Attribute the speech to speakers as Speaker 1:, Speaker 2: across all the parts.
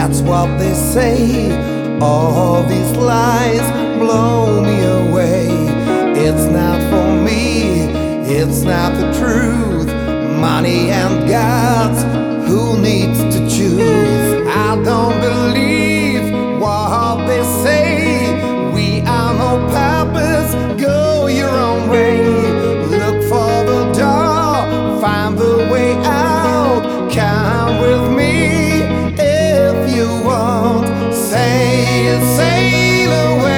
Speaker 1: That's what they say. All these lies blow me away. It's not for me, it's not the truth. Money and gods, who needs to choose? I don't believe what they say. We are no purpose, go your own way. Look for the door, find the way out. Come with me if you want. Sail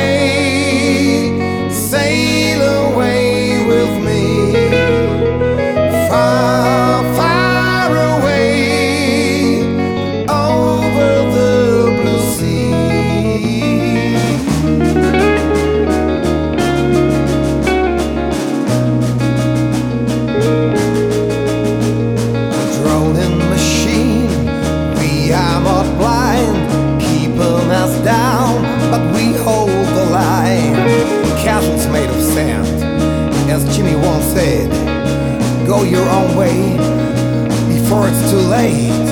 Speaker 1: away with me. Far, far away over the blue sea. A droning machine, we are not blind, keeping us down, but we hold the line. Castles made of sand, as Jimmy once said. Go your own way before it's too late.